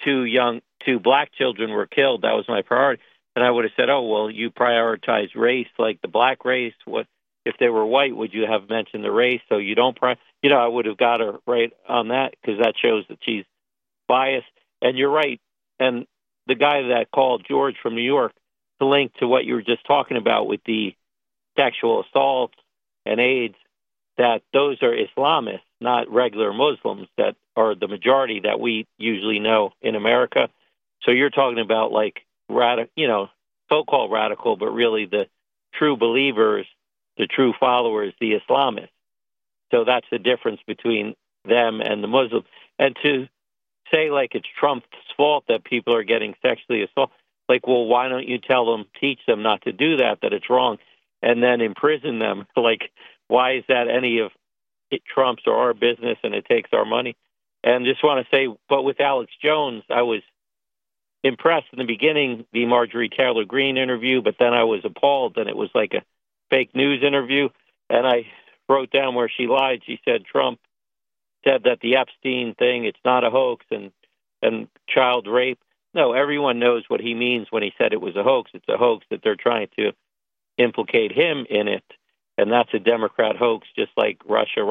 two black children were killed. That was my priority. And I would have said, oh, well, you prioritize race, like the black race. What if they were white, would you have mentioned the race? So you don't, I would have got her right on that because that shows that she's biased. And you're right. And the guy that called, George from New York, to link to what you were just talking about with the sexual assaults and AIDS, that those are Islamists, not regular Muslims that are the majority that we usually know in America. So you're talking about like so-called radical, but really the true believers, the true followers, the Islamists. So that's the difference between them and the Muslims. And to say like it's Trump's fault that people are getting sexually assaulted, like, well, why don't you teach them not to do that it's wrong, and then imprison them? Like, why is that any of Trump's or our business, and it takes our money? And just want to say, but with Alex Jones, I was impressed in the beginning, the Marjorie Taylor Greene interview, but then I was appalled, and it was like a fake news interview. And I wrote down where she lied. She said Trump said that the Epstein thing, it's not a hoax, and child rape. No, everyone knows what he means when he said it was a hoax. It's a hoax that they're trying to implicate him in it, and that's a Democrat hoax, just like Russia.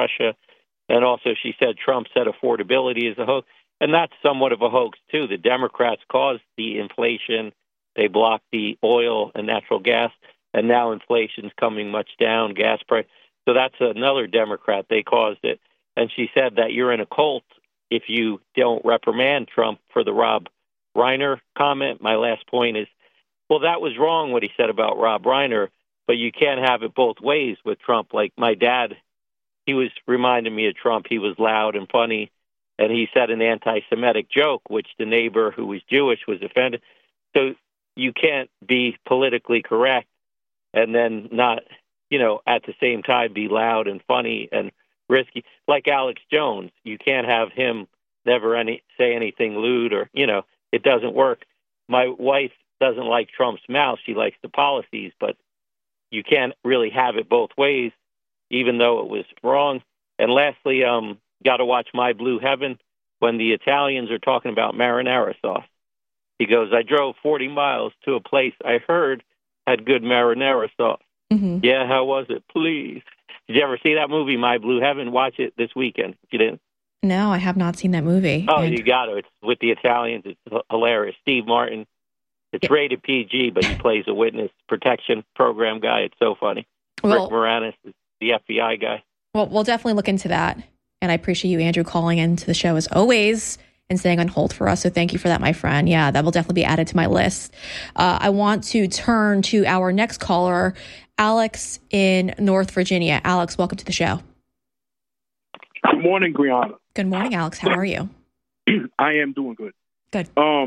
And also she said Trump said affordability is a hoax, and that's somewhat of a hoax, too. The Democrats caused the inflation. They blocked the oil and natural gas, and now inflation's coming much down, gas price. So that's another Democrat. They caused it. And she said that you're in a cult if you don't reprimand Trump for the Rob Reiner comment. My last point is, well, that was wrong what he said about Rob Reiner, but you can't have it both ways with Trump. Like my dad, he was reminding me of Trump. He was loud and funny, and he said an anti-Semitic joke, which the neighbor who was Jewish was offended. So you can't be politically correct and then not, at the same time be loud and funny and risky. Like Alex Jones, you can't have him never say anything lewd or, it doesn't work. My wife doesn't like Trump's mouth. She likes the policies, but you can't really have it both ways, even though it was wrong. And lastly, got to watch My Blue Heaven when the Italians are talking about marinara sauce. He goes, I drove 40 miles to a place I heard had good marinara sauce. Mm-hmm. Yeah, how was it? Please. Did you ever see that movie, My Blue Heaven? Watch it this weekend if you didn't. No, I have not seen that movie. Oh, you got to. It's with the Italians. It's hilarious. Steve Martin. It's rated PG, but he plays a witness protection program guy. It's so funny. Rick Moranis is the FBI guy. Well, we'll definitely look into that. And I appreciate you, Andrew, calling into the show as always and staying on hold for us. So thank you for that, my friend. Yeah, that will definitely be added to my list. I want to turn to our next caller, Alex in North Virginia. Alex, welcome to the show. Good morning, Brianna. Good morning, Alex. How are you? I am doing good. Good.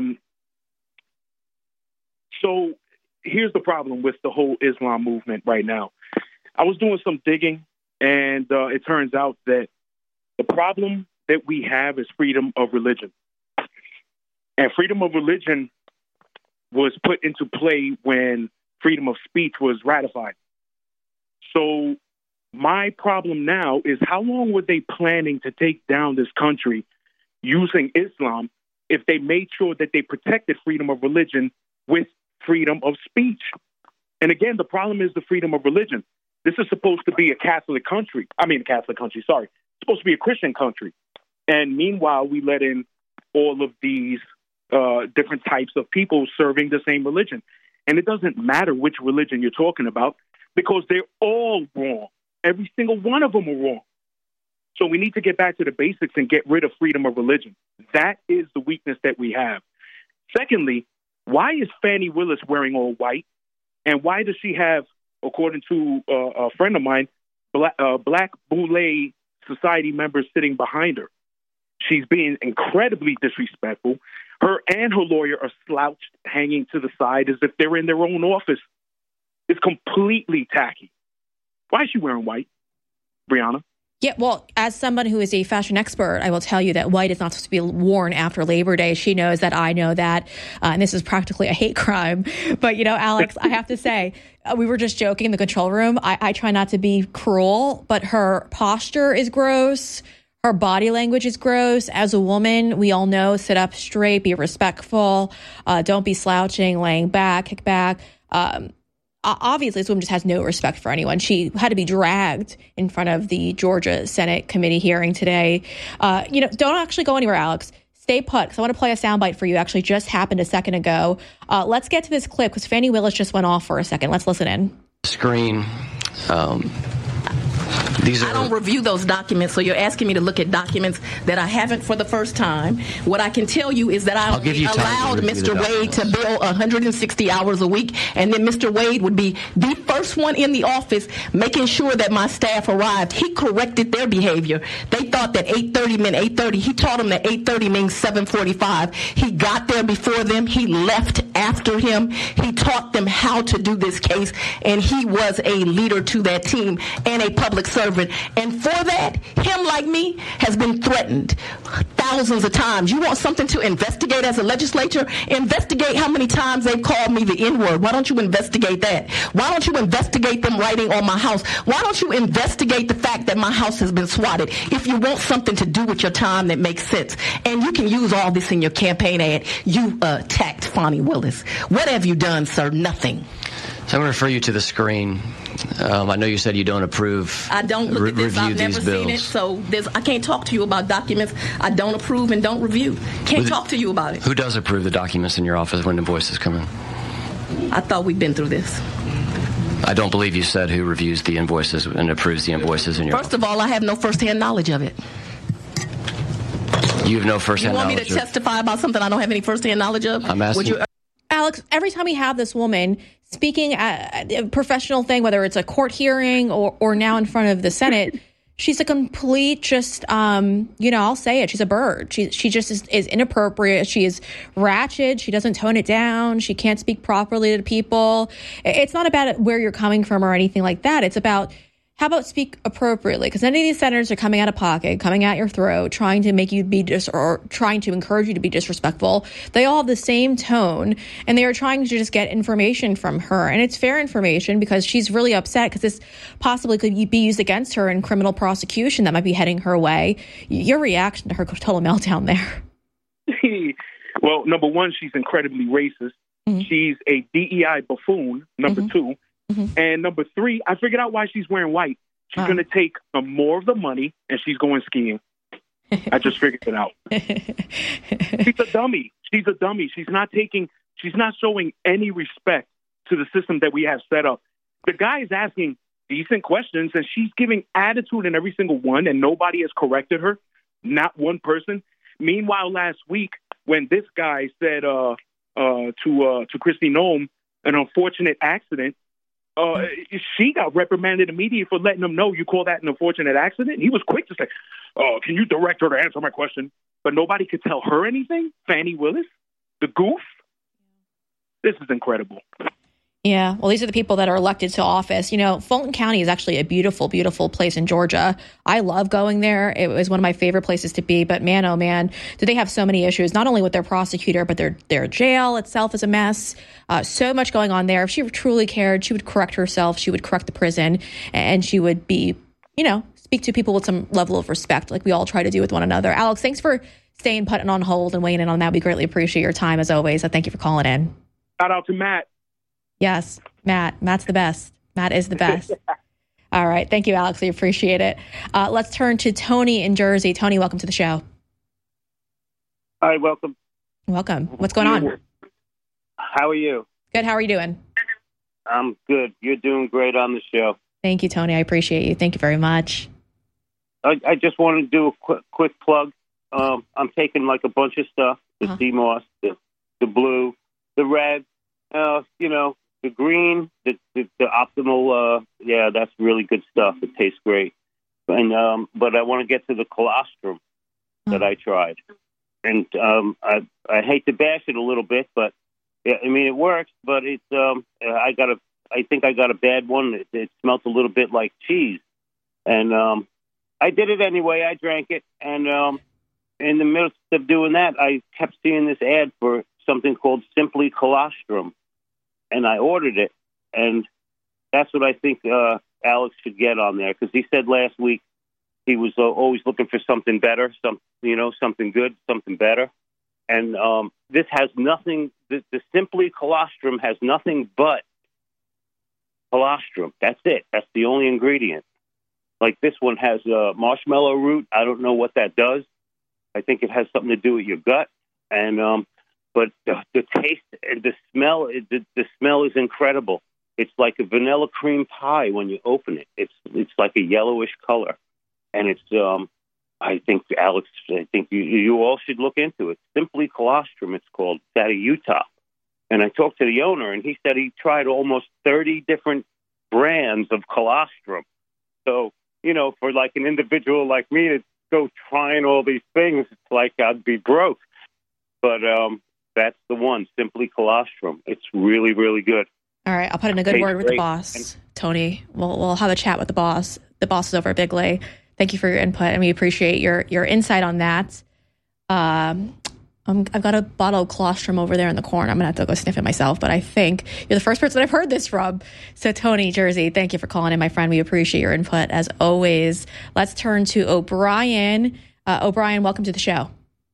So here's the problem with the whole Islam movement right now. I was doing some digging, and it turns out that the problem that we have is freedom of religion. And freedom of religion was put into play when freedom of speech was ratified. So my problem now is how long were they planning to take down this country using Islam if they made sure that they protected freedom of religion with freedom of speech? And again, the problem is the freedom of religion. This is supposed to be a Catholic country. It's supposed to be a Christian country. And meanwhile, we let in all of these different types of people serving the same religion. And it doesn't matter which religion you're talking about because they're all wrong. Every single one of them are wrong. So we need to get back to the basics and get rid of freedom of religion. That is the weakness that we have. Secondly, why is Fannie Willis wearing all white? And why does she have, according to a friend of mine, black Boule Society members sitting behind her? She's being incredibly disrespectful. Her and her lawyer are slouched, hanging to the side as if they're in their own office. It's completely tacky. Why is she wearing white, Brianna? Yeah, well, as someone who is a fashion expert, I will tell you that white is not supposed to be worn after Labor Day. She knows that, I know that, and this is practically a hate crime. But, Alex, I have to say, we were just joking in the control room. I try not to be cruel, but her posture is gross. Her body language is gross. As a woman, we all know, sit up straight, be respectful, don't be slouching, laying back, kick back. Obviously, this woman just has no respect for anyone. She had to be dragged in front of the Georgia Senate committee hearing today. Don't actually go anywhere, Alex. Stay put, because I want to play a soundbite for you. Actually, just happened a second ago. Let's get to this clip, because Fannie Willis just went off for a second. Let's listen in. Screen I don't review those documents, so you're asking me to look at documents that I haven't for the first time. What I can tell you is that I allowed Mr. Wade to bill 160 hours a week, and then Mr. Wade would be the first one in the office making sure that my staff arrived. He corrected their behavior. They thought that 8:30 meant 8:30. He taught them that 8:30 means 7:45. He got there before them. He left after him. He taught them how to do this case, and he was a leader to that team and a public servant. And for that, him like me has been threatened thousands of times. You want something to investigate as a legislature? Investigate how many times they've called me the N-word. Why don't you investigate that? Why don't you investigate them writing on my house? Why don't you investigate the fact that my house has been swatted? If you want something to do with your time that makes sense, and you can use all this in your campaign ad, you attacked Fani Willis. What have you done, sir? Nothing. So I'm going to refer you to the screen. I know you said you don't approve. I don't look at this. I've never seen it, so I can't talk to you about documents I don't approve and don't review. Can't talk to you about it. Who does approve the documents in your office when invoices come in? I thought we'd been through this. I don't believe you said who reviews the invoices and approves the invoices in your office. First of all, I have no firsthand knowledge of it. You have no firsthand knowledge. You want me to testify about something I don't have any firsthand knowledge of? I'm asking. Alex, every time we have this woman speaking at a professional thing, whether it's a court hearing or now in front of the Senate, she's a complete I'll say it. She's a bird. She just is inappropriate. She is ratchet. She doesn't tone it down. She can't speak properly to people. It's not about where you're coming from or anything like that. It's about, how about speak appropriately? Because any of these senators are coming out of pocket, coming at your throat, trying to make you or trying to encourage you to be disrespectful. They all have the same tone, and they are trying to just get information from her. And it's fair information because she's really upset because this possibly could be used against her in criminal prosecution that might be heading her way. Your reaction to her total meltdown there? Well, number one, she's incredibly racist. Mm-hmm. She's a DEI buffoon, number two. Mm-hmm. And number three, I figured out why she's wearing white. She's going to take more of the money, and she's going skiing. I just figured it out. She's a dummy. She's a dummy. She's not showing any respect to the system that we have set up. The guy is asking decent questions, and she's giving attitude in every single one, and nobody has corrected her. Not one person. Meanwhile, last week, when this guy said to Kristi Noem, an unfortunate accident, she got reprimanded immediately for letting him know you call that an unfortunate accident. He was quick to say, can you direct her to answer my question? But nobody could tell her anything? Fani Willis? The goof? This is incredible. Yeah, well, these are the people that are elected to office. You know, Fulton County is actually a beautiful, beautiful place in Georgia. I love going there. It was one of my favorite places to be. But man, oh man, do they have so many issues, not only with their prosecutor, but their jail itself is a mess. So much going on there. If she truly cared, she would correct herself. She would correct the prison, and she would be, speak to people with some level of respect like we all try to do with one another. Alex, thanks for staying put on hold and weighing in on that. We greatly appreciate your time as always. I thank you for calling in. Shout out to Matt. Yes, Matt. Matt's the best. Matt is the best. All right. Thank you, Alex. We appreciate it. Let's turn to Tony in Jersey. Tony, welcome to the show. Hi, welcome. Welcome. What's going on? How are you? Good. How are you doing? I'm good. You're doing great on the show. Thank you, Tony. I appreciate you. Thank you very much. I just wanted to do a quick plug. I'm taking like a bunch of stuff, the CMOS, the blue, the red, the green, the optimal, that's really good stuff. It tastes great. And but I want to get to the colostrum that I tried. And I hate to bash it a little bit, but it works, but it's I think I got a bad one. It smelt a little bit like cheese. And I did it anyway. I drank it, and in the midst of doing that, I kept seeing this ad for something called Simply Colostrum. And I ordered it, and that's what I think Alex should get on there, because he said last week he was always looking for something better, something good, something better. And this has nothing. The Simply Colostrum has nothing but colostrum. That's it. That's the only ingredient. Like this one has marshmallow root. I don't know what that does. I think it has something to do with your gut, and but the taste and the smell is incredible. It's like a vanilla cream pie when you open it. It's like a yellowish color, and it's I think Alex, you all should look into it. Simply Colostrum, it's called. It's out of Utah, and I talked to the owner, and he said he tried almost 30 different brands of colostrum. So, for like an individual like me to go trying all these things, it's like I'd be broke. But that's the one, Simply Colostrum. It's really, really good. All right, I'll put in a good word with the boss, Tony. We'll have a chat with the boss. The boss is over at Bigley. Thank you for your input, and we appreciate your insight on that. I've got a bottle of colostrum over there in the corner. I'm going to have to go sniff it myself, but I think you're the first person I've heard this from. So, Tony, Jersey, thank you for calling in, my friend. We appreciate your input, as always. Let's turn to O'Brien. O'Brien, welcome to the show.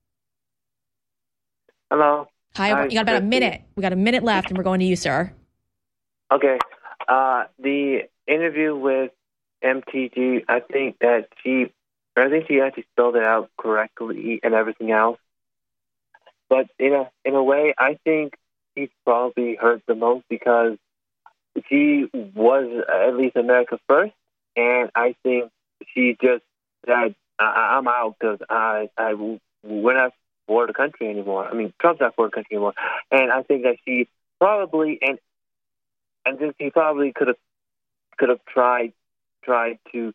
Hello. Hi. You got about a minute. We got a minute left, and we're going to you, sir. Okay. The interview with MTG, I think she actually spelled it out correctly and everything else. But in a way, I think she's probably hurt the most because she was at least America first, and I think she just said, "I'm out because we're not for the country anymore. I mean, Trump's not for the country anymore." And I think that she probably and then he probably could have tried to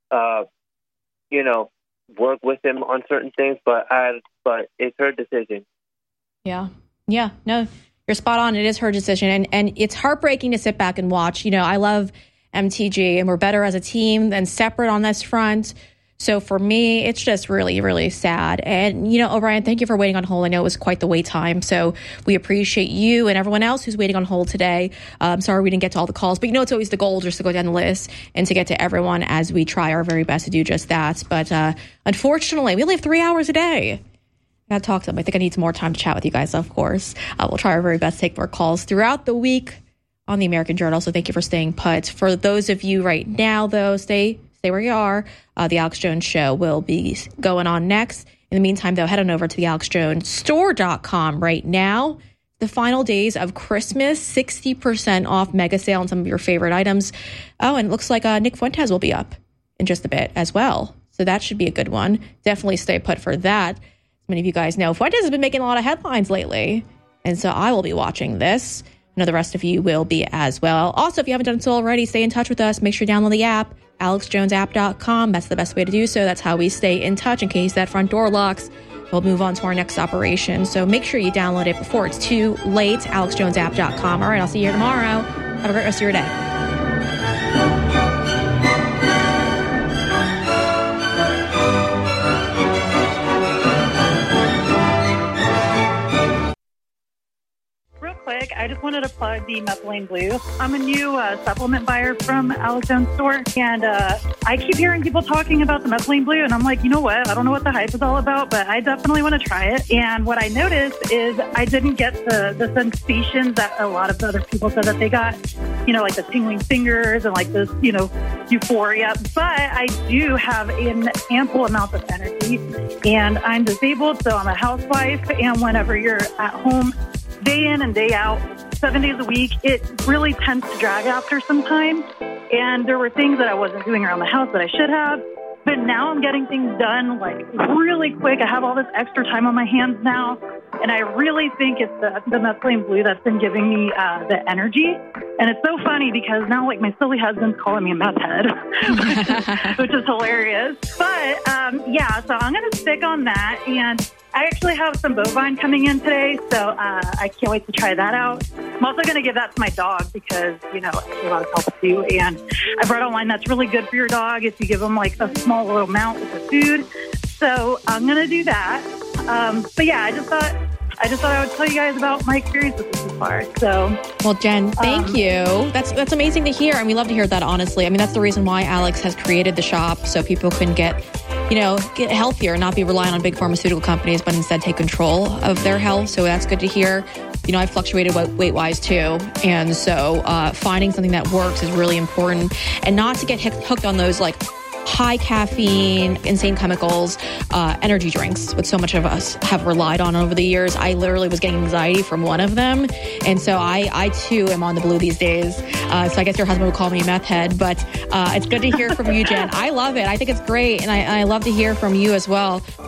work with him on certain things, but it's her decision. Yeah. No, you're spot on. It is her decision, and it's heartbreaking to sit back and watch. I love MTG, and we're better as a team than separate on this front. So for me, it's just really, really sad. And, O'Brien, thank you for waiting on hold. I know it was quite the wait time. So we appreciate you and everyone else who's waiting on hold today. I'm sorry we didn't get to all the calls, but it's always the goal just to go down the list and to get to everyone as we try our very best to do just that. But unfortunately, we only have 3 hours a day. I got to talk to them. I think I need some more time to chat with you guys, of course. We'll try our very best to take more calls throughout the week on the American Journal. So thank you for staying put. For those of you right now, though, stay where you are. The Alex Jones Show will be going on next. In the meantime, though, head on over to the AlexJonesStore.com right now. The final days of Christmas, 60% off mega sale on some of your favorite items. Oh, and it looks like Nick Fuentes will be up in just a bit as well. So that should be a good one. Definitely stay put for that. As many of you guys know, Fuentes has been making a lot of headlines lately. And so I will be watching this. I know the rest of you will be as well. Also, if you haven't done so already, stay in touch with us. Make sure you download the app. AlexJonesApp.com. That's the best way to do so. That's how we stay in touch in case that front door locks. We'll move on to our next operation. So make sure you download it before it's too late. AlexJonesApp.com. All right, I'll see you here tomorrow. Have a great rest of your day. I just wanted to plug the Methylene Blue. I'm a new supplement buyer from Alex Jones Store, and I keep hearing people talking about the Methylene Blue, and I'm like, you know what? I don't know what the hype is all about, but I definitely want to try it. And what I noticed is I didn't get the sensations that a lot of the other people said that they got, like the tingling fingers and like this, euphoria. But I do have an ample amount of energy, and I'm disabled, so I'm a housewife, and whenever you're at home, day in and day out, 7 days a week, it really tends to drag after some time. And there were things that I wasn't doing around the house that I should have. But now I'm getting things done like really quick. I have all this extra time on my hands now. And I really think it's the Methylene Blue that's been giving me the energy. And it's so funny because now like my silly husband's calling me a meth head, which is hilarious. But so I'm going to stick on that. And I actually have some bovine coming in today, so I can't wait to try that out. I'm also going to give that to my dog because, it's a lot of health too. And I've read online that's really good for your dog if you give them like a small little amount with the food. So I'm going to do that. But yeah, I just thought I would tell you guys about my experience with this so far. So, well, Jen, thank you. That's amazing to hear, and we love to hear that. Honestly, I mean, that's the reason why Alex has created the shop so people can get healthier and not be relying on big pharmaceutical companies, but instead take control of their health. So that's good to hear. I've fluctuated weight-wise too, and so finding something that works is really important, and not to get hooked on those like high caffeine, insane chemicals, energy drinks, which so much of us have relied on over the years. I literally was getting anxiety from one of them. And so I too am on the blue these days. So I guess your husband would call me a meth head, but it's good to hear from you, Jen. I love it. I think it's great. And I love to hear from you as well.